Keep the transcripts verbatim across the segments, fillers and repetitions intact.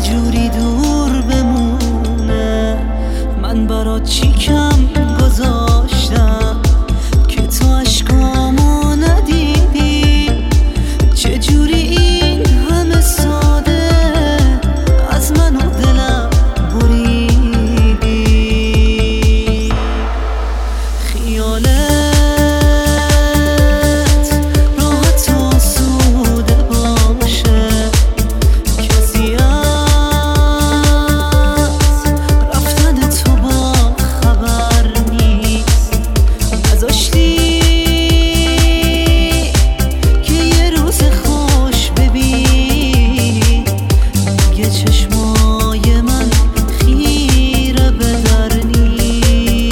جوری دور بمونه. من برات چی کم گذاشتم که تو عشقامو ندیدی؟ چجوری این همه ساده از من و دلم بریدی؟ خیالت راحت آسوده باشه، کسی از رفتن تو با خبر نیست. نذاشتی که یه روز خوش ببینی، دیگه چشمای من خیره به در نیست.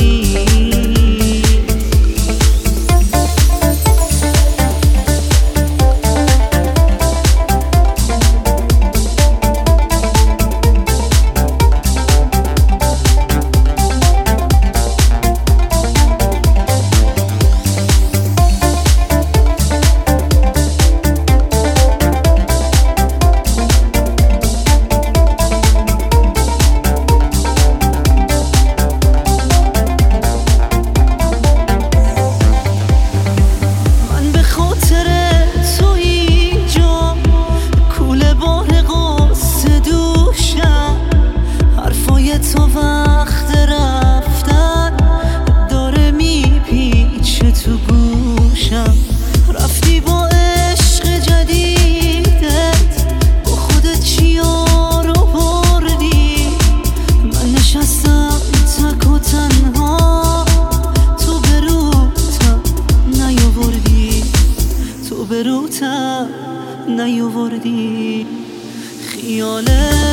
من به خاطر تو اینجا کوله بار قصه دوشم، حرفای تو وقت رفتن داره میپیچه تو گوشم. رفتی با عشق جدیدت، با خودت چیا رو بردی؟ من نشستم تک و تنها، تو به روتم نیاوردی، تو به روتم نیاوردی. خیالت